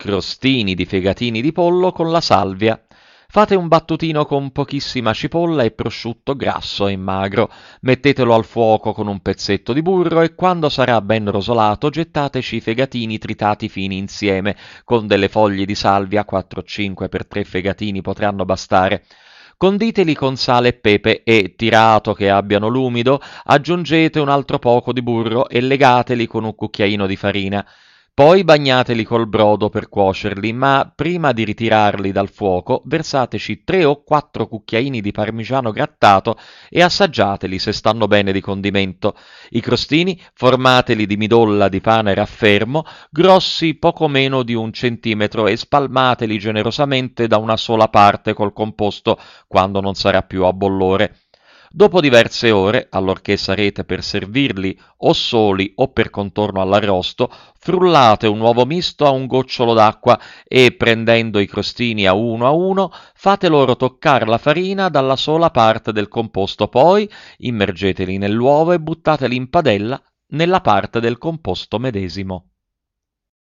crostini di fegatini di pollo con la salvia. Fate un battutino con pochissima cipolla e prosciutto grasso e magro, mettetelo al fuoco con un pezzetto di burro e quando sarà ben rosolato gettateci i fegatini tritati fini insieme, con delle foglie di salvia, 4-5 per 3 fegatini potranno bastare. Conditeli con sale e pepe e, tirato che abbiano l'umido, aggiungete un altro poco di burro e legateli con un cucchiaino di farina. Poi bagnateli col brodo per cuocerli, ma prima di ritirarli dal fuoco versateci 3 o 4 cucchiaini di parmigiano grattato e assaggiateli se stanno bene di condimento. I crostini formateli di midolla di pane raffermo, grossi poco meno di 1 centimetro e spalmateli generosamente da una sola parte col composto quando non sarà più a bollore. Dopo diverse ore, allorché sarete per servirli o soli o per contorno all'arrosto, frullate un uovo misto a un gocciolo d'acqua e, prendendo i crostini a uno, fate loro toccare la farina dalla sola parte del composto, poi immergeteli nell'uovo e buttateli in padella nella parte del composto medesimo.